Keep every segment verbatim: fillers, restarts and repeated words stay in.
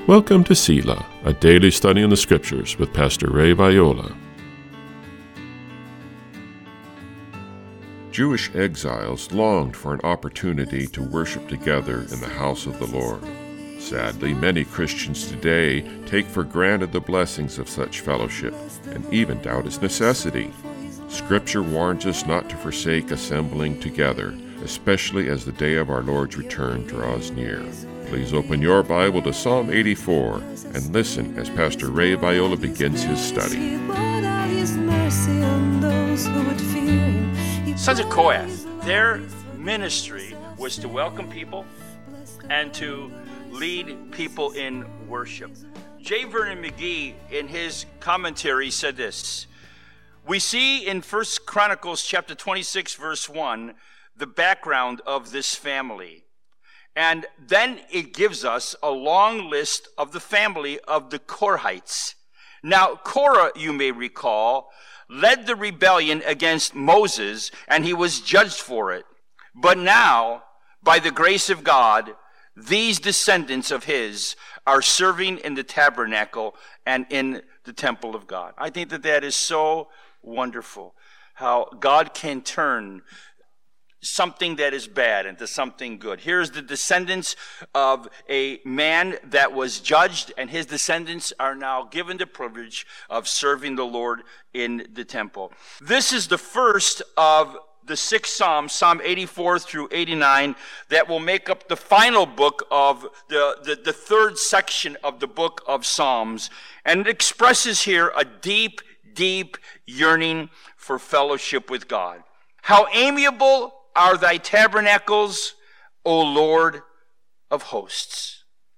Welcome to Selah, a daily study in the Scriptures with Pastor Ray Viola. Jewish exiles longed for an opportunity to worship together in the house of the Lord. Sadly, many Christians today take for granted the blessings of such fellowship and even doubt its necessity. Scripture warns us not to forsake assembling together, especially as the day of our Lord's return draws near. Please open your Bible to Psalm eighty-four and listen as Pastor Ray Viola begins his study. Sons of Kohath, their ministry was to welcome people and to lead people in worship. J. Vernon McGee, in his commentary, said this: we see in First Chronicles chapter twenty-six, verse one, the background of this family. And then it gives us a long list of the family of the Korhites. Now, Korah, you may recall, led the rebellion against Moses, and he was judged for it. But now, by the grace of God, these descendants of his are serving in the tabernacle and in the temple of God. I think that that is so wonderful, how God can turn something that is bad into something good. Here's the descendants of a man that was judged, and his descendants are now given the privilege of serving the Lord in the temple. This is the first of the six Psalms, Psalm eighty-four through eighty-nine, that will make up the final book of the, the, the third section of the book of Psalms. And it expresses here a deep, deep yearning for fellowship with God. How amiable are thy tabernacles, O Lord of hosts.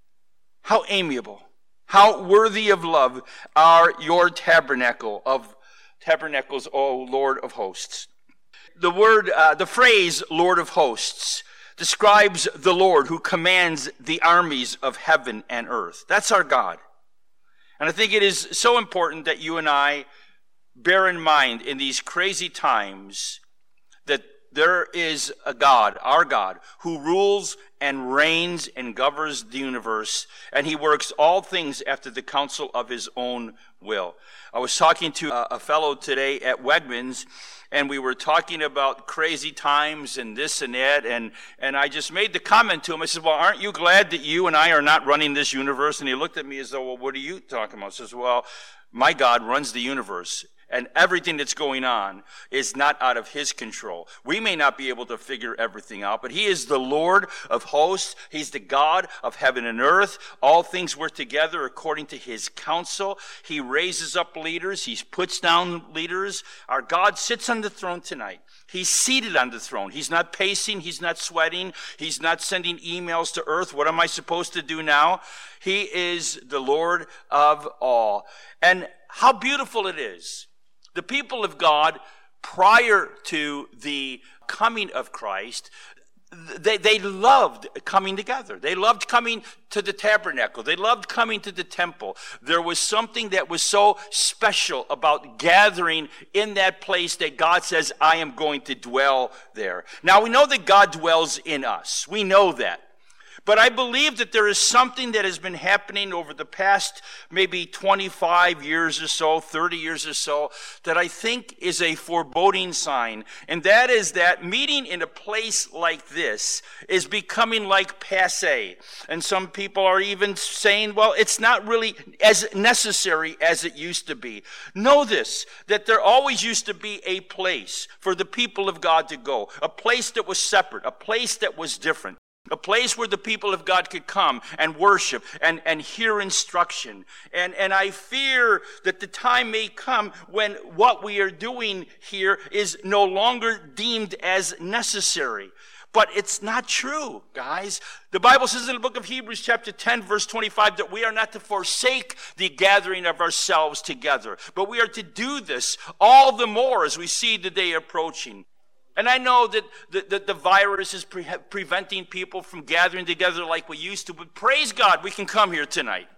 How amiable, how worthy of love are your tabernacle of tabernacles, O Lord of hosts. The word, uh, the phrase Lord of hosts describes the Lord who commands the armies of heaven and earth. That's our God. And I think it is so important that you and I bear in mind in these crazy times that there is a God, our God, who rules and reigns and governs the universe, and he works all things after the counsel of his own will. I was talking to a fellow today at Wegmans, and we were talking about crazy times and this and that, and, and I just made the comment to him. I said, well, aren't you glad that you and I are not running this universe? And he looked at me as though, well, what are you talking about? I says, well, my God runs the universe. And everything that's going on is not out of his control. We may not be able to figure everything out, but he is the Lord of hosts. He's the God of heaven and earth. All things work together according to his counsel. He raises up leaders. He puts down leaders. Our God sits on the throne tonight. He's seated on the throne. He's not pacing. He's not sweating. He's not sending emails to earth. What am I supposed to do now? He is the Lord of all. And how beautiful it is. The people of God, prior to the coming of Christ, they, they loved coming together. They loved coming to the tabernacle. They loved coming to the temple. There was something that was so special about gathering in that place that God says, I am going to dwell there. Now, we know that God dwells in us. We know that. But I believe that there is something that has been happening over the past maybe twenty-five years or so, thirty years or so, that I think is a foreboding sign. And that is that meeting in a place like this is becoming like passé. And some people are even saying, well, it's not really as necessary as it used to be. Know this, that there always used to be a place for the people of God to go, a place that was separate, a place that was different. A place where the people of God could come and worship and, and hear instruction. And, and I fear that the time may come when what we are doing here is no longer deemed as necessary. But it's not true, guys. The Bible says in the book of Hebrews chapter ten, verse twenty-five, that we are not to forsake the gathering of ourselves together. But we are to do this all the more as we see the day approaching. And I know that the, the, the virus is pre- preventing people from gathering together like we used to, but praise God, we can come here tonight.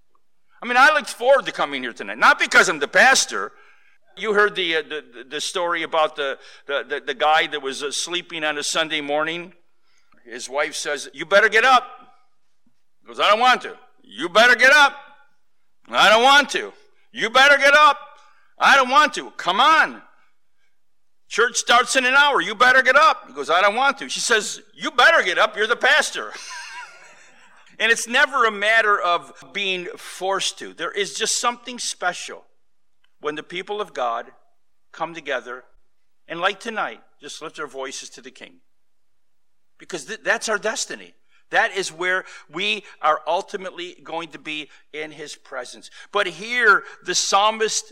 I mean, I looked forward to coming here tonight, not because I'm the pastor. You heard the uh, the, the story about the, the, the, the guy that was uh, sleeping on a Sunday morning. His wife says, you better get up. He goes, I don't want to. You better get up. I don't want to. You better get up. I don't want to. Come on. Church starts in an hour. You better get up. He goes, I don't want to. She says, you better get up. You're the pastor. And it's never a matter of being forced to. There is just something special when the people of God come together and, like tonight, just lift their voices to the King. Because th- that's our destiny. That is where we are ultimately going to be in his presence. But here the psalmist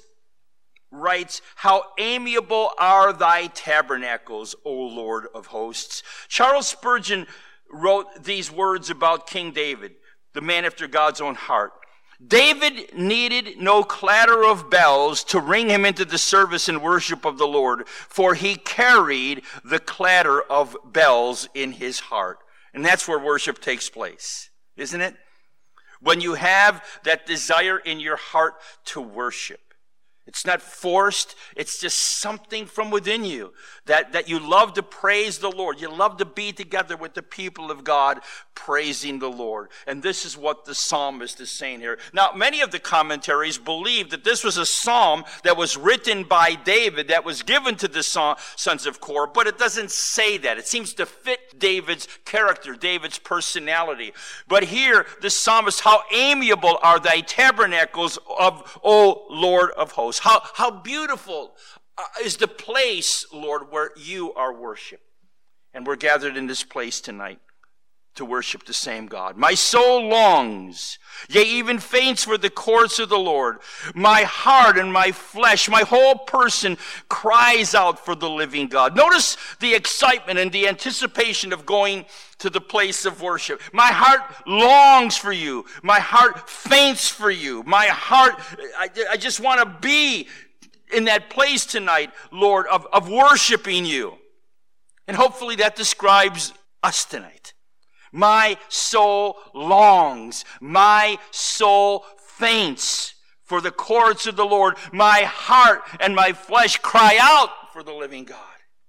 writes, how amiable are thy tabernacles, O Lord of hosts. Charles Spurgeon wrote these words about King David, the man after God's own heart. David needed no clatter of bells to ring him into the service and worship of the Lord, for he carried the clatter of bells in his heart. And that's where worship takes place, isn't it? When you have that desire in your heart to worship. It's not forced. It's just something from within you that, that you love to praise the Lord. You love to be together with the people of God praising the Lord. And this is what the psalmist is saying here. Now, many of the commentaries believe that this was a psalm that was written by David, that was given to the sons of Korah, but it doesn't say that. It seems to fit David's character, David's personality. But here, the psalmist, how amiable are thy tabernacles of, O Lord of hosts. How, how beautiful is the place, Lord, where you are worshiped. And we're gathered in this place tonight to worship the same God. My soul longs, yea, even faints for the courts of the Lord. My heart and my flesh, my whole person cries out for the living God. Notice the excitement and the anticipation of going to the place of worship. My heart longs for you. My heart faints for you. My heart, I, I just want to be in that place tonight, Lord, of, of worshiping you. And hopefully that describes us tonight. My soul longs. My soul faints for the courts of the Lord. My heart and my flesh cry out for the living God.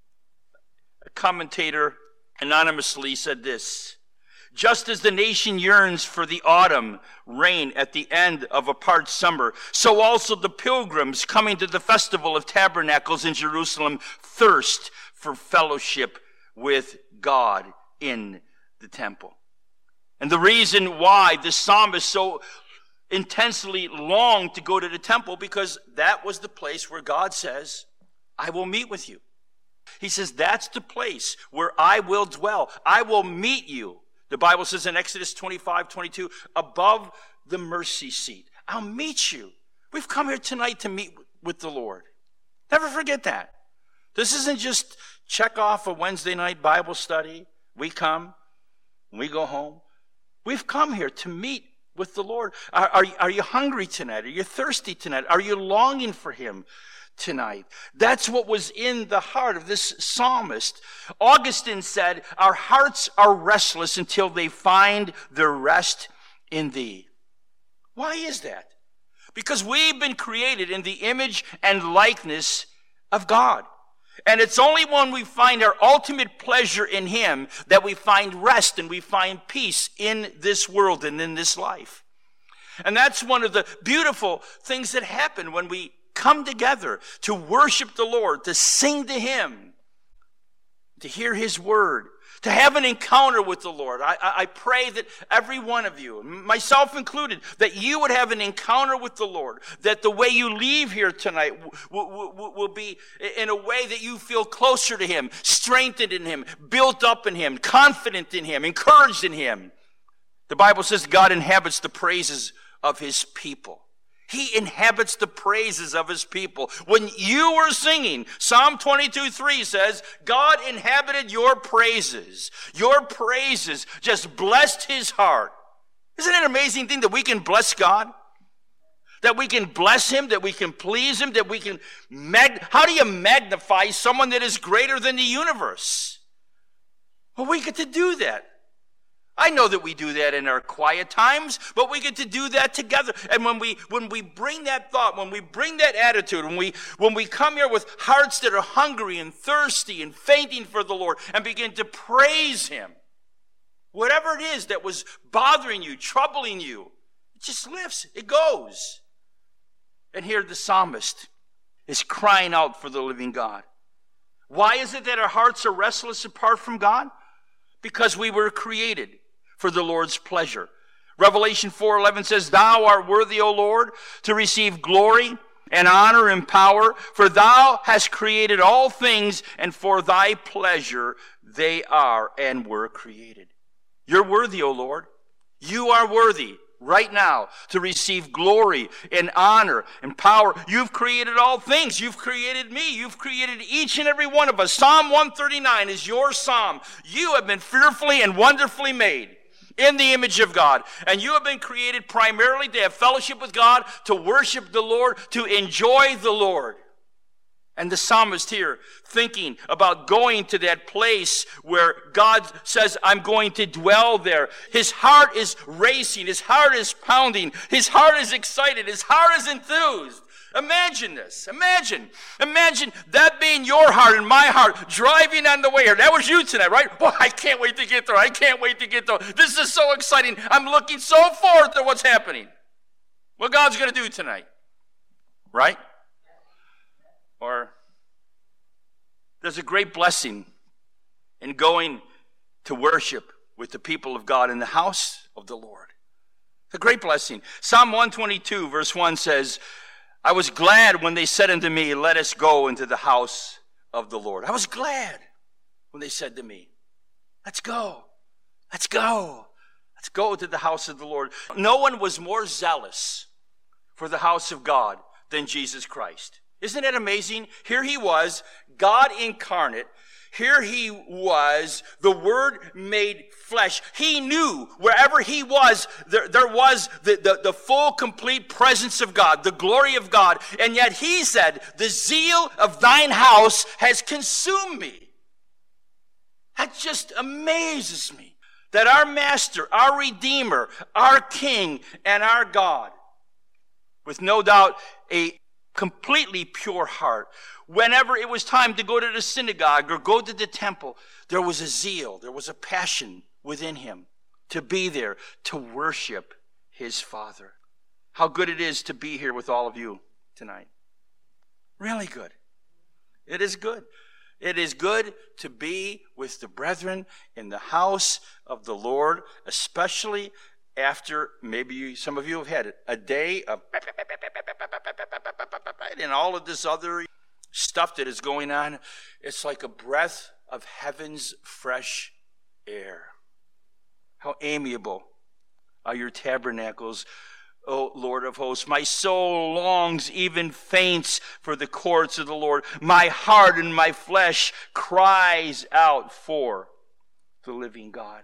A commentator anonymously said this: just as the nation yearns for the autumn rain at the end of a parched summer, so also the pilgrims coming to the festival of tabernacles in Jerusalem thirst for fellowship with God in the temple. And the reason why the psalmist so intensely longed to go to the temple, because that was the place where God says, I will meet with you. He says, that's the place where I will dwell. I will meet you. The Bible says in Exodus twenty-five, twenty-two, above the mercy seat. I'll meet you. We've come here tonight to meet with the Lord. Never forget that. This isn't just check off a Wednesday night Bible study. We come, we go home. We've come here to meet with the Lord. Are, are, are you hungry tonight? Are you thirsty tonight? Are you longing for him tonight? That's what was in the heart of this psalmist. Augustine said, our hearts are restless until they find their rest in thee. Why is that? Because we've been created in the image and likeness of God. And it's only when we find our ultimate pleasure in him that we find rest and we find peace in this world and in this life. And that's one of the beautiful things that happen when we come together to worship the Lord, to sing to him, to hear his word, to have an encounter with the Lord. I, I pray that every one of you, myself included, that you would have an encounter with the Lord, that the way you leave here tonight will, will, will be in a way that you feel closer to him, strengthened in him, built up in him, confident in him, encouraged in him. The Bible says God inhabits the praises of his people. He inhabits the praises of his people. When you were singing, Psalm twenty-two three says, God inhabited your praises. Your praises just blessed his heart. Isn't it an amazing thing that we can bless God? That we can bless him, that we can please him, that we can mag- how do you magnify someone that is greater than the universe? Well, we get to do that. I know that we do that in our quiet times, but we get to do that together. And when we when we bring that thought, when we bring that attitude, when we when we come here with hearts that are hungry and thirsty and fainting for the Lord and begin to praise him, whatever it is that was bothering you, troubling you, It just lifts. It goes. And here the psalmist is crying out for the living God. Why is it that our hearts are restless apart from God? Because we were created for the Lord's pleasure. Revelation four eleven says, Thou art worthy, O Lord, to receive glory and honor and power, for thou hast created all things, and for thy pleasure they are and were created. You're worthy, O Lord. You are worthy right now to receive glory and honor and power. You've created all things. You've created me. You've created each and every one of us. Psalm one thirty-nine is your psalm. You have been fearfully and wonderfully made in the image of God. And you have been created primarily to have fellowship with God, to worship the Lord, to enjoy the Lord. And the psalmist here, thinking about going to that place where God says, I'm going to dwell there. His heart is racing. His heart is pounding. His heart is excited. His heart is enthused. Imagine this. Imagine. Imagine that being your heart and my heart driving on the way here. That was you tonight, right? Boy, I can't wait to get there. I can't wait to get there. This is so exciting. I'm looking so forward to what's happening. What God's going to do tonight. Right? Or there's a great blessing in going to worship with the people of God in the house of the Lord. A great blessing. Psalm one twenty-two verse one says, I was glad when they said unto me, let us go into the house of the Lord. I was glad when they said to me, let's go. Let's go. Let's go to the house of the Lord. No one was more zealous for the house of God than Jesus Christ. Isn't it amazing? Here he was, God incarnate. Here he was, the Word made flesh. He knew wherever he was, there, there was the, the, the full, complete presence of God, the glory of God. And yet he said, the zeal of thine house has consumed me. That just amazes me. That our Master, our Redeemer, our King, and our God, with no doubt a completely pure heart, whenever it was time to go to the synagogue or go to the temple, there was a zeal, there was a passion within him to be there, to worship his Father. How good it is to be here with all of you tonight. Really good. It is good. It is good to be with the brethren in the house of the Lord, especially after maybe you, some of you have had a day of and all of this other stuff that is going on. It's like a breath of heaven's fresh air. How amiable are your tabernacles, O Lord of hosts. My soul longs, even faints, for the courts of the Lord. My heart and my flesh cries out for the living God.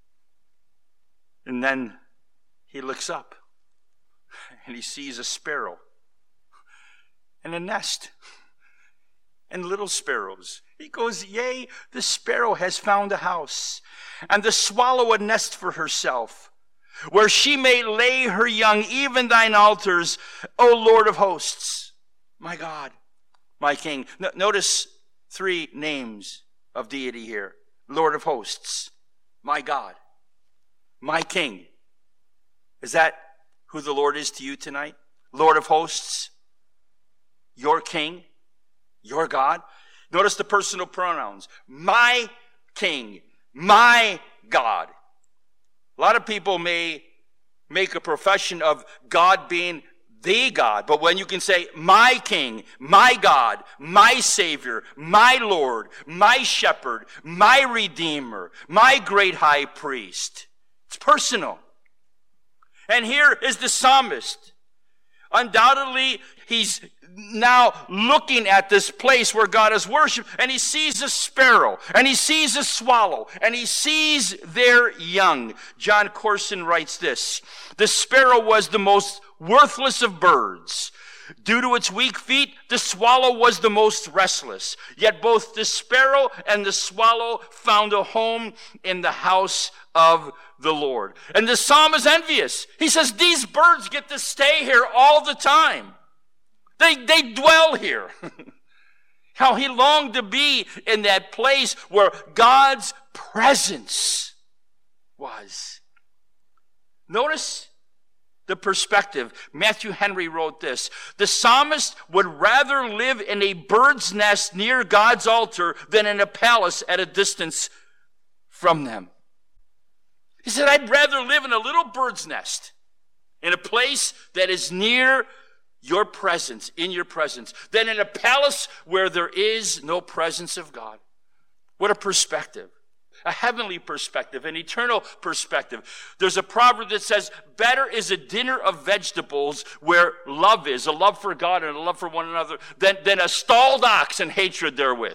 And then he looks up and he sees a sparrow and a nest and little sparrows. He goes, yea, the sparrow has found a house, and the swallow a nest for herself, where she may lay her young, even thine altars, O Lord of hosts, my God, my King. No, notice three names of deity here. Lord of hosts, my God, my King. Is that who the Lord is to you tonight? Lord of hosts, your King, your God. Notice the personal pronouns. My King, my God. A lot of people may make a profession of God being the God, but when you can say, my King, my God, my Savior, my Lord, my Shepherd, my Redeemer, my great high priest, it's personal. And here is the psalmist. Undoubtedly, he's now looking at this place where God is worshipped, and he sees a sparrow, and he sees a swallow, and he sees their young. John Corson writes this: the sparrow was the most worthless of birds. Due to its weak feet, the swallow was the most restless. Yet both the sparrow and the swallow found a home in the house of the Lord. And the psalm is envious. He says, these birds get to stay here all the time. They, they dwell here. How he longed to be in that place where God's presence was. Notice the perspective. Matthew Henry wrote this: the psalmist would rather live in a bird's nest near God's altar than in a palace at a distance from them. He said, I'd rather live in a little bird's nest in a place that is near your presence, in your presence, than in a palace where there is no presence of God. What a perspective. A heavenly perspective, an eternal perspective. There's a proverb that says, better is a dinner of vegetables where love is, a love for God and a love for one another, than, than a stalled ox and hatred therewith.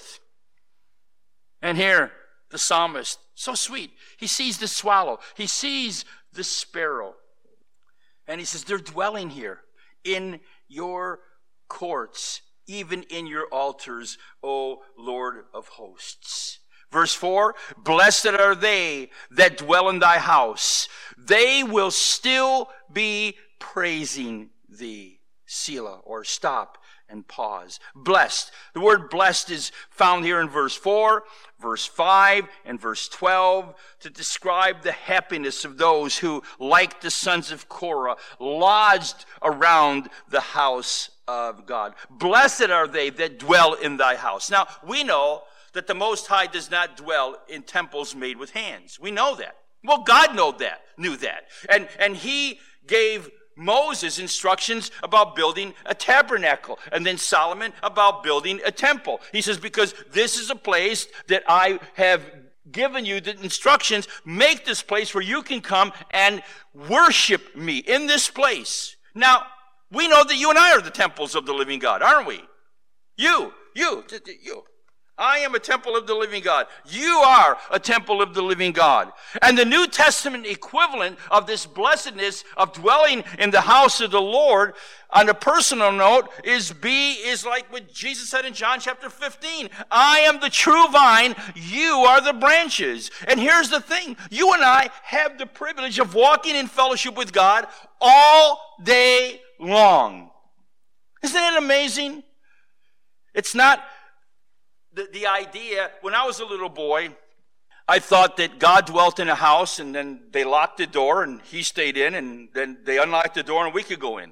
And here, the psalmist, so sweet, he sees the swallow, he sees the sparrow, and he says, they're dwelling here in your courts, even in your altars, O Lord of hosts. Verse four, blessed are they that dwell in thy house. They will still be praising thee. Selah, or stop and pause. Blessed. The word blessed is found here in verse four, verse five, and verse twelve to describe the happiness of those who, like the sons of Korah, lodged around the house of God. Blessed are they that dwell in thy house. Now, we know that the Most High does not dwell in temples made with hands. We know that. Well, God knew that, knew that. And, and he gave Moses instructions about building a tabernacle, and then Solomon about building a temple. He says, because this is a place that I have given you the instructions, make this place where you can come and worship me in this place. Now, we know that you and I are the temples of the living God, aren't we? You, you, you. I am a temple of the living God. You are a temple of the living God. And the New Testament equivalent of this blessedness of dwelling in the house of the Lord, on a personal note, is be is like what Jesus said in John chapter fifteen. I am the true vine, you are the branches. And here's the thing, you and I have the privilege of walking in fellowship with God all day long. Isn't it amazing? It's not The, the idea, when I was a little boy, I thought that God dwelt in a house and then they locked the door and he stayed in, and then they unlocked the door and we could go in.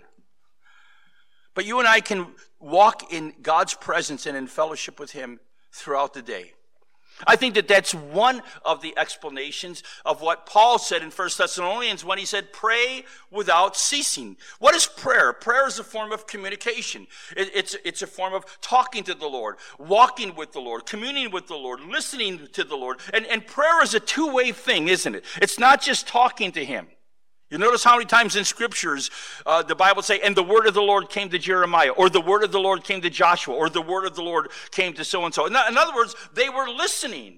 But you and I can walk in God's presence and in fellowship with him throughout the day. I think that that's one of the explanations of what Paul said in First Thessalonians when he said, pray without ceasing. What is prayer? Prayer is a form of communication. It, it's, it's a form of talking to the Lord, walking with the Lord, communing with the Lord, listening to the Lord. And, and prayer is a two-way thing, isn't it? It's not just talking to him. You notice how many times in scriptures uh, the Bible say, and the word of the Lord came to Jeremiah, or the word of the Lord came to Joshua, or the word of the Lord came to so-and-so. In, in other words, they were listening.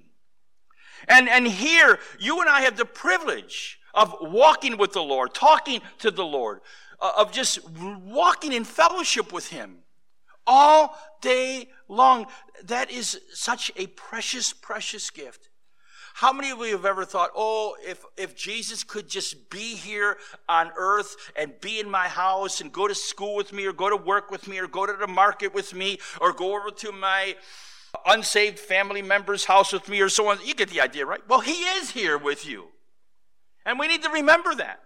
And, and here, you and I have the privilege of walking with the Lord, talking to the Lord, uh, of just walking in fellowship with him all day long. That is such a precious, precious gift. How many of you have ever thought, oh, if, if Jesus could just be here on earth and be in my house and go to school with me or go to work with me or go to the market with me or go over to my unsaved family member's house with me or so on. You get the idea, right? Well, he is here with you. And we need to remember that.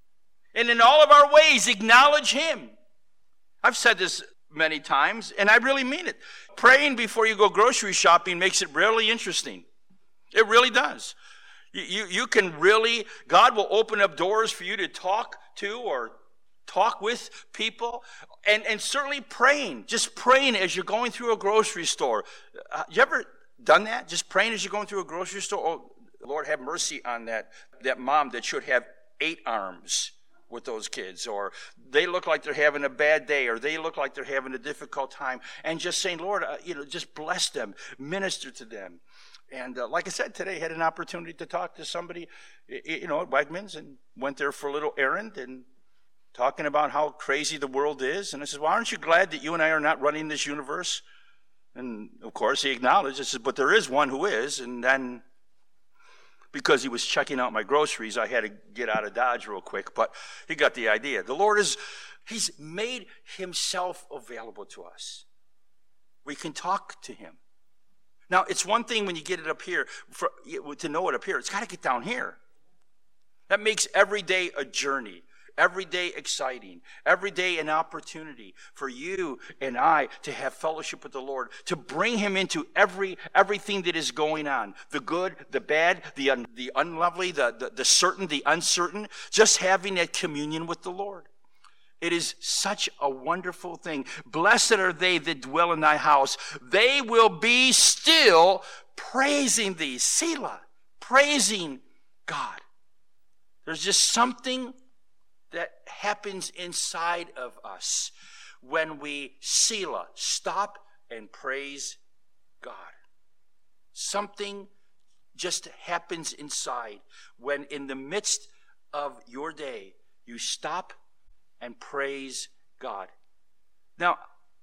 And in all of our ways, acknowledge him. I've said this many times, and I really mean it. Praying before you go grocery shopping makes it really interesting. It really does. You, you, you can really, God will open up doors for you to talk to or talk with people. And, and certainly praying, just praying as you're going through a grocery store. Uh, you ever done that? Just praying as you're going through a grocery store? Oh, Lord, have mercy on that, that mom that should have eight arms with those kids. Or they look like they're having a bad day, or they look like they're having a difficult time. And just saying, Lord, uh, you know, just bless them, minister to them. And uh, like I said, today I had an opportunity to talk to somebody, you know, at Wegmans, and went there for a little errand and talking about how crazy the world is. And I said, well, aren't you glad that you and I are not running this universe? And of course he acknowledged, I said, but there is one who is. And then because he was checking out my groceries, I had to get out of Dodge real quick, but he got the idea. The Lord is, he's made himself available to us. We can talk to him. Now, it's one thing when you get it up here, for, to know it up here. It's got to get down here. That makes every day a journey. Every day exciting. Every day an opportunity for you and I to have fellowship with the Lord, to bring him into every everything that is going on. The good, the bad, the, un, the unlovely, the, the, the certain, the uncertain. Just having that communion with the Lord. It is such a wonderful thing. Blessed are they that dwell in thy house. They will be still praising thee. Selah. Praising God. There's just something that happens inside of us when we Selah, stop and praise God. Something just happens inside when in the midst of your day, you stop and praise God. Now,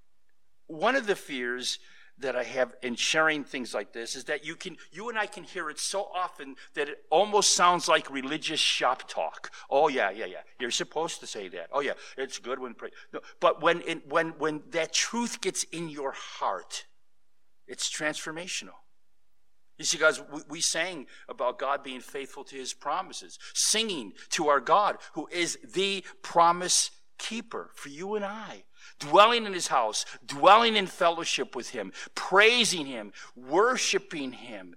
one of the fears that I have in sharing things like this is that you can, you and I can hear it so often that it almost sounds like religious shop talk. Oh yeah, yeah, yeah. You're supposed to say that. Oh yeah, it's good when pray. No, but when it, when when that truth gets in your heart, it's transformational. You see, guys, we, we sang about God being faithful to his promises, singing to our God who is the promise keeper for you and I. Dwelling in his house, dwelling in fellowship with him, praising him, worshiping him.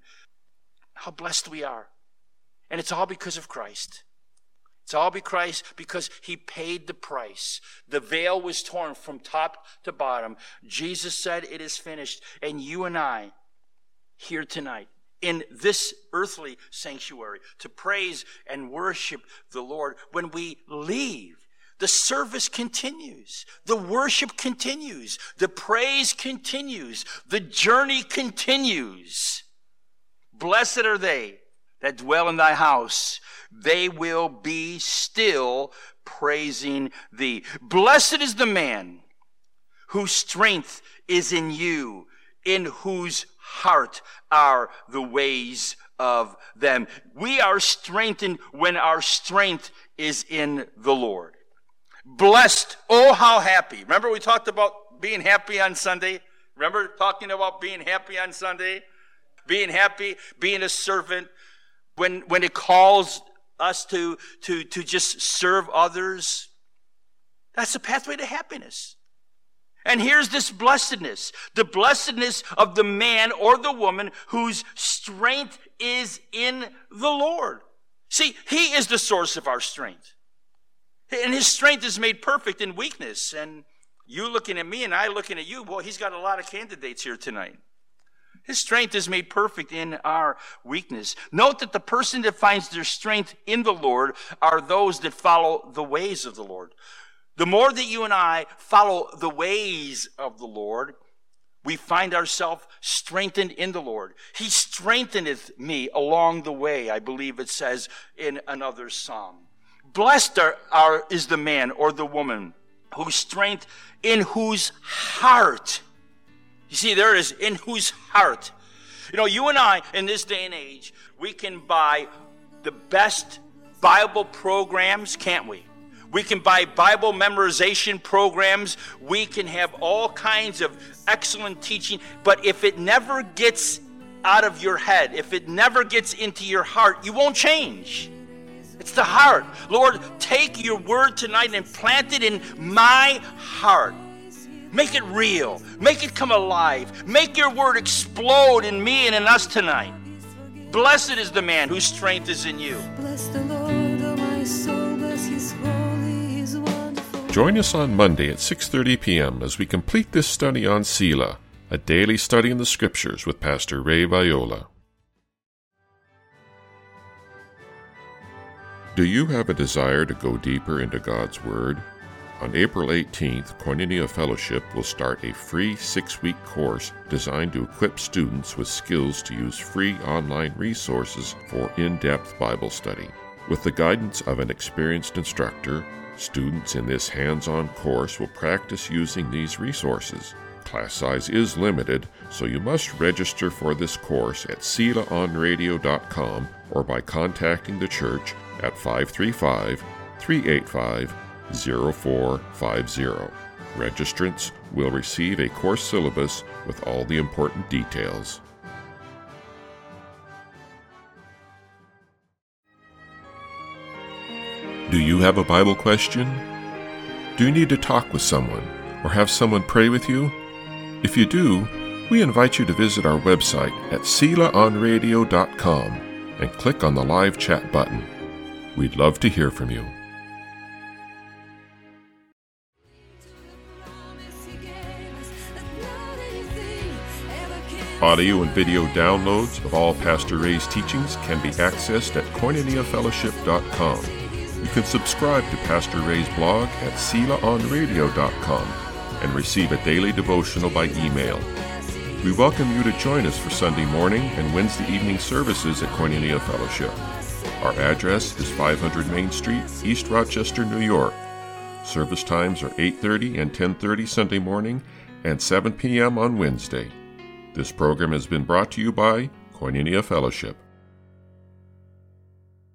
How blessed we are. And it's all because of Christ. It's all because, because he paid the price. The veil was torn from top to bottom. Jesus said, it is finished. And you and I, here tonight, in this earthly sanctuary, to praise and worship the Lord, when we leave, the service continues. The worship continues. The praise continues. The journey continues. Blessed are they that dwell in thy house. They will be still praising thee. Blessed is the man whose strength is in you, in whose heart are the ways of them. We are strengthened when our strength is in the Lord. Blessed, oh how happy. Remember we talked about being happy on Sunday? Remember talking about being happy on Sunday? Being happy, being a servant. When when it calls us to, to, to just serve others, that's the pathway to happiness. And here's this blessedness. The blessedness of the man or the woman whose strength is in the Lord. See, he is the source of our strength. And his strength is made perfect in weakness. And you looking at me and I looking at you, boy, he's got a lot of candidates here tonight. His strength is made perfect in our weakness. Note that the person that finds their strength in the Lord are those that follow the ways of the Lord. The more that you and I follow the ways of the Lord, we find ourselves strengthened in the Lord. He strengtheneth me along the way, I believe it says in another psalm. Blessed are, are, is the man or the woman whose strength, in whose heart. You see, there it is, in whose heart. You know, you and I, in this day and age, we can buy the best Bible programs, can't we? We can buy Bible memorization programs. We can have all kinds of excellent teaching. But if it never gets out of your head, if it never gets into your heart, you won't change. It's the heart. Lord, take your word tonight and plant it in my heart. Make it real. Make it come alive. Make your word explode in me and in us tonight. Blessed is the man whose strength is in you. Bless the Lord, oh my soul, bless his holy, his wonderful. Join us on Monday at six thirty p.m. as we complete this study on Selah, a daily study in the Scriptures with Pastor Ray Viola. Do you have a desire to go deeper into God's Word? On April eighteenth, Koinonia Fellowship will start a free six-week course designed to equip students with skills to use free online resources for in-depth Bible study. With the guidance of an experienced instructor, students in this hands-on course will practice using these resources. Class size is limited, so you must register for this course at selah on radio dot com or by contacting the church at five three five, three eight five, zero four five zero. Registrants will receive a course syllabus with all the important details. Do you have a Bible question? Do you need to talk with someone or have someone pray with you? If you do, we invite you to visit our website at sela on radio dot com and click on the live chat button. We'd love to hear from you. Audio and video downloads of all Pastor Ray's teachings can be accessed at koinonia fellowship dot com. You can subscribe to Pastor Ray's blog at sela on radio dot com and receive a daily devotional by email. We welcome you to join us for Sunday morning and Wednesday evening services at Koinonia Fellowship. Our address is five hundred Main Street, East Rochester, New York. Service times are eight thirty and ten thirty Sunday morning and seven p.m. on Wednesday. This program has been brought to you by Koinonia Fellowship.